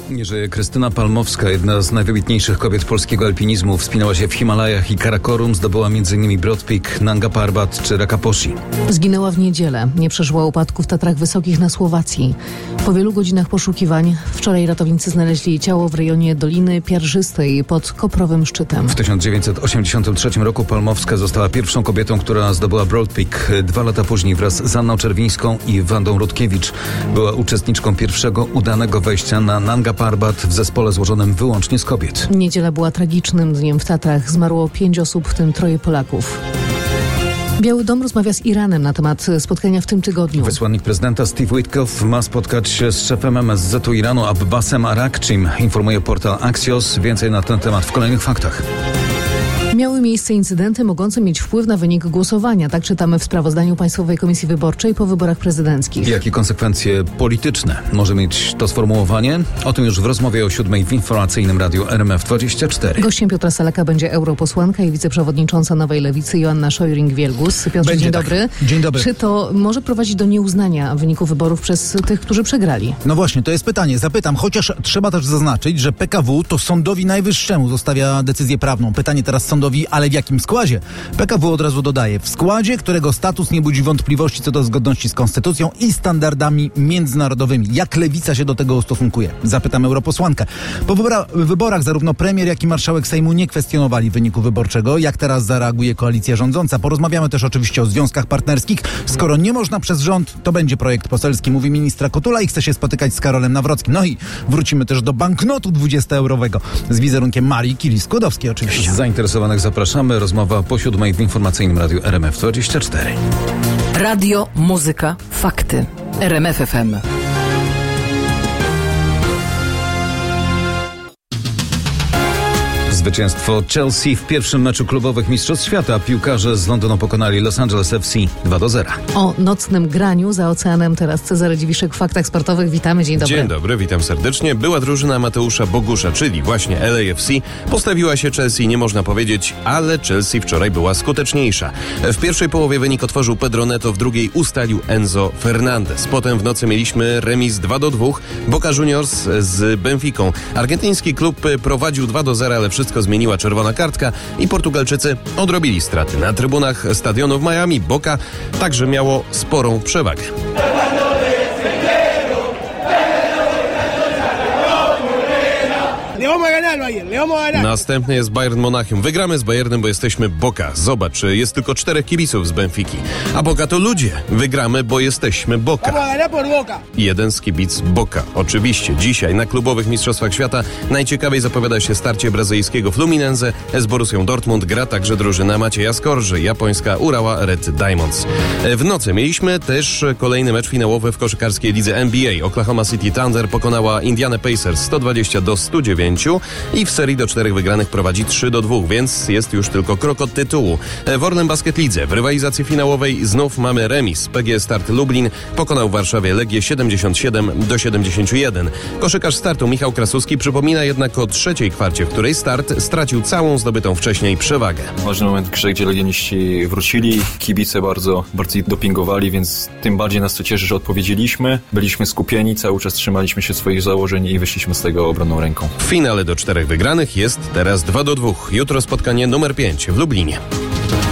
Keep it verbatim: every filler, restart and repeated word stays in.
Nie żyje Krystyna Palmowska, jedna z najwybitniejszych kobiet polskiego alpinizmu. Wspinała się w Himalajach i Karakorum, zdobyła m.in. Broad Peak, Nanga Parbat czy Rakaposhi. Zginęła w niedzielę. Nie przeżyła upadku w Tatrach Wysokich na Słowacji. Po wielu godzinach poszukiwań wczoraj ratownicy znaleźli jej ciało w rejonie Doliny Pierzystej pod Koprowym Szczytem. W tysiąc dziewięćset osiemdziesiątym trzecim roku Palmowska została pierwszą kobietą, która zdobyła Broad Peak. Dwa lata później wraz z Anną Czerwińską i Wandą Rutkiewicz była uczestniczką pierwszego udanego wejścia na Nanga Parbat w zespole złożonym wyłącznie z kobiet. Niedziela była tragicznym dniem w Tatrach. Zmarło pięć osób, w tym troje Polaków. Biały Dom rozmawia z Iranem na temat spotkania w tym tygodniu. Wysłannik prezydenta Steve Witkoff ma spotkać się z szefem M S Z-u Iranu Abbasem Arakczym, informuje portal Axios. Więcej na ten temat w kolejnych faktach. Miały miejsce incydenty mogące mieć wpływ na wynik głosowania. Tak czytamy w sprawozdaniu Państwowej Komisji Wyborczej po wyborach prezydenckich. Jakie konsekwencje polityczne może mieć to sformułowanie? O tym już w rozmowie o siódmej w informacyjnym radiu R M F dwadzieścia cztery. Gościem Piotra Salaka będzie europosłanka i wiceprzewodnicząca Nowej Lewicy Joanna Szojring-Wielgus. Piotrze, będzie dzień tak. dobry. Dzień dobry. Czy to może prowadzić do nieuznania wyniku wyborów przez tych, którzy przegrali? No właśnie, to jest pytanie. Zapytam, chociaż trzeba też zaznaczyć, że P K W to Sądowi Najwyższemu zostawia decyzję prawną. Pytanie teraz sądowi, ale w jakim składzie? P K W od razu dodaje, w składzie, którego status nie budzi wątpliwości co do zgodności z konstytucją i standardami międzynarodowymi. Jak Lewica się do tego ustosunkuje? Zapytam europosłankę. Po wybora- wyborach zarówno premier, jak i marszałek Sejmu nie kwestionowali wyniku wyborczego. Jak teraz zareaguje koalicja rządząca? Porozmawiamy też oczywiście o związkach partnerskich. Skoro nie można przez rząd, to będzie projekt poselski, mówi ministra Kotula i chce się spotykać z Karolem Nawrockim. No i wrócimy też do banknotu dwudziestoeurowego z wizerunkiem Marii Curie-Skłodowskiej oczywiście. Z zainteresowanych zapraszamy. Rozmowa po siódmej w informacyjnym radiu R M F dwadzieścia cztery. Radio, muzyka, fakty. R M F F M. Zwycięstwo Chelsea w pierwszym meczu klubowych Mistrzostw Świata. Piłkarze z Londynu pokonali Los Angeles F C dwa do zera. O nocnym graniu za oceanem teraz Cezary Dziwiszek w Faktach Sportowych. Witamy, dzień dobry. Dzień dobry, witam serdecznie. Była drużyna Mateusza Bogusza, czyli właśnie L A F C. Postawiła się Chelsea, nie można powiedzieć, ale Chelsea wczoraj była skuteczniejsza. W pierwszej połowie wynik otworzył Pedro Neto, w drugiej ustalił Enzo Fernandez. Potem w nocy mieliśmy remis dwa do dwóch. Boca Juniors z Benficą. Argentyński klub prowadził dwa do zera, ale wszystko zmieniła czerwona kartka i Portugalczycy odrobili straty. Na trybunach stadionu w Miami Boca także miało sporą przewagę. Następny jest Bayern Monachium. Wygramy z Bayernem, bo jesteśmy Boca. Zobacz, jest tylko czterech kibiców z Benfiki. A Boca to ludzie. Wygramy, bo jesteśmy Boca. Jeden z kibic Boca. Oczywiście dzisiaj na klubowych mistrzostwach świata najciekawiej zapowiada się starcie brazylijskiego Fluminense z Borussią Dortmund. Gra także drużyna Macieja Skorży, japońska Urawa Red Diamonds. W nocy mieliśmy też kolejny mecz finałowy w koszykarskiej lidze N B A. Oklahoma City Thunder pokonała Indiana Pacers sto dwadzieścia do stu dziewięciu i w serii do czterech wygranych prowadzi trzy do dwóch, więc jest już tylko krok od tytułu. W Orlen Basket Lidze w rywalizacji finałowej znów mamy remis. P G Start Lublin pokonał w Warszawie Legię siedemdziesiąt siedem do siedemdziesięciu jeden. Koszykarz Startu Michał Krasuski przypomina jednak o trzeciej kwarcie, w której Start stracił całą zdobytą wcześniej przewagę. Ważny moment w grze, gdzie legioniści wrócili, kibice bardzo, bardzo dopingowali, więc tym bardziej nas to cieszy, że odpowiedzieliśmy. Byliśmy skupieni, cały czas trzymaliśmy się swoich założeń i wyszliśmy z tego obronną ręką. W finale do czterech wygranych jest teraz dwa do dwóch. Jutro spotkanie numer pięć w Lublinie.